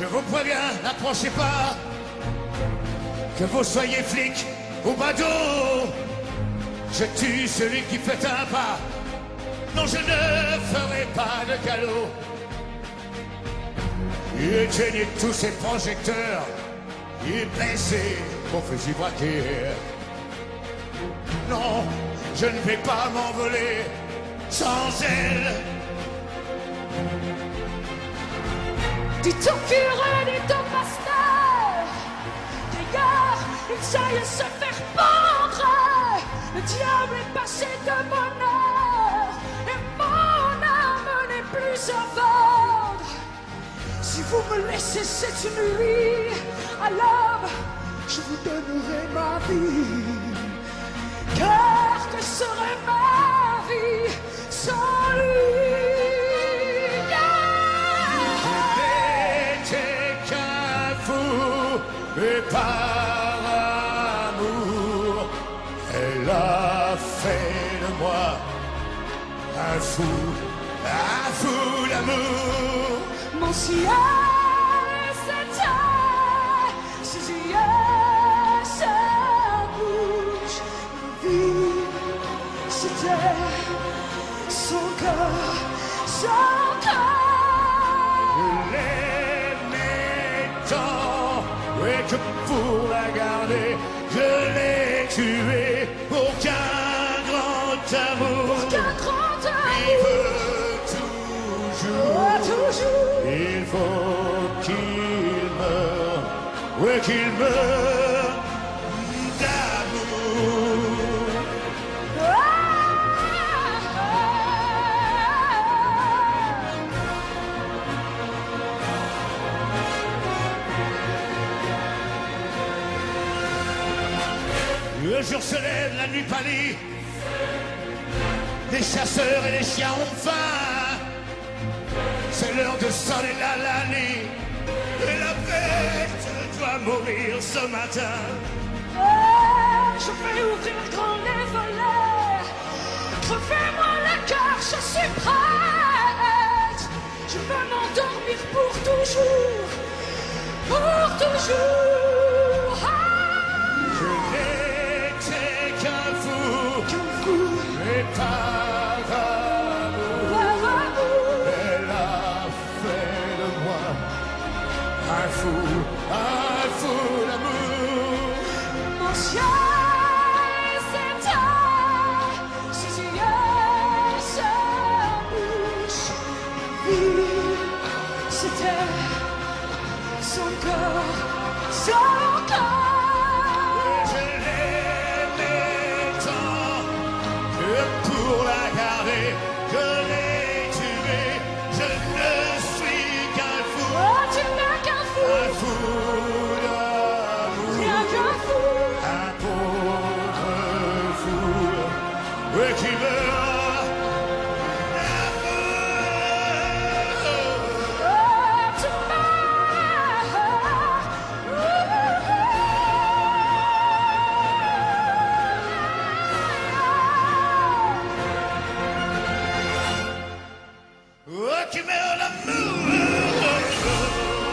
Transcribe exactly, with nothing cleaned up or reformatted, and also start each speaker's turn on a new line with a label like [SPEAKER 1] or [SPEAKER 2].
[SPEAKER 1] Je vous préviens, n'approchez pas. Que vous soyez flic ou badaud, je tue celui qui fait un pas. Non, je ne ferai pas de galop. Éteignez tous ces projecteurs et blessez vos fusils braqués. Non, je ne vais pas m'envoler sans elle.
[SPEAKER 2] Dites au curé, dites au pasteur, d'ailleurs, ils aillent se faire pendre. Le diable est passé de mon heure et mon âme n'est plus à vendre. Si vous me laissez cette nuit, alors je vous donnerai ma vie. Car que serait ma vie sans lui?
[SPEAKER 1] Et par amour, elle a fait de moi un fou, un fou d'amour.
[SPEAKER 2] Mon ciel s'éteint, ses yeux se bouche, ma vie c'était son corps, son corps.
[SPEAKER 1] Et que pour la garder, je l'ai tué pour qu'un grand amour,
[SPEAKER 2] pour qu'un grand
[SPEAKER 1] il
[SPEAKER 2] amour
[SPEAKER 1] veut toujours,
[SPEAKER 2] oh, toujours.
[SPEAKER 1] Il faut qu'il meure, oui qu'il meure d'amour. Le jour se lève, la nuit pâlit. Les chasseurs et les chiens ont faim. C'est l'heure de sonner la lanie. Et la bête doit mourir ce matin.
[SPEAKER 2] Oh, je vais ouvrir grand les volets. Crevez-moi le cœur, je suis prête. Je veux m'endormir pour toujours. Pour toujours. Ah.
[SPEAKER 1] Je n'étais qu'un fou,
[SPEAKER 2] qu'un fou,
[SPEAKER 1] mais par amour,
[SPEAKER 2] par amour,
[SPEAKER 1] elle a fait de moi un fou, un fou d'amour.
[SPEAKER 2] mon ciel s'éteint, ses yeux se bouchent, vie, c'était son corps, son corps.
[SPEAKER 1] Pour la garder, je l'ai tué. Je ne suis qu'un fou.
[SPEAKER 2] Oh, tu n'es qu'un fou.
[SPEAKER 1] Un fou d'amour.
[SPEAKER 2] Rien qu'un fou.
[SPEAKER 1] Un pauvre fou. Oui, qui meurt d'amour.
[SPEAKER 2] Oh, tu meurs.
[SPEAKER 1] Oh, qui meurt d'amour.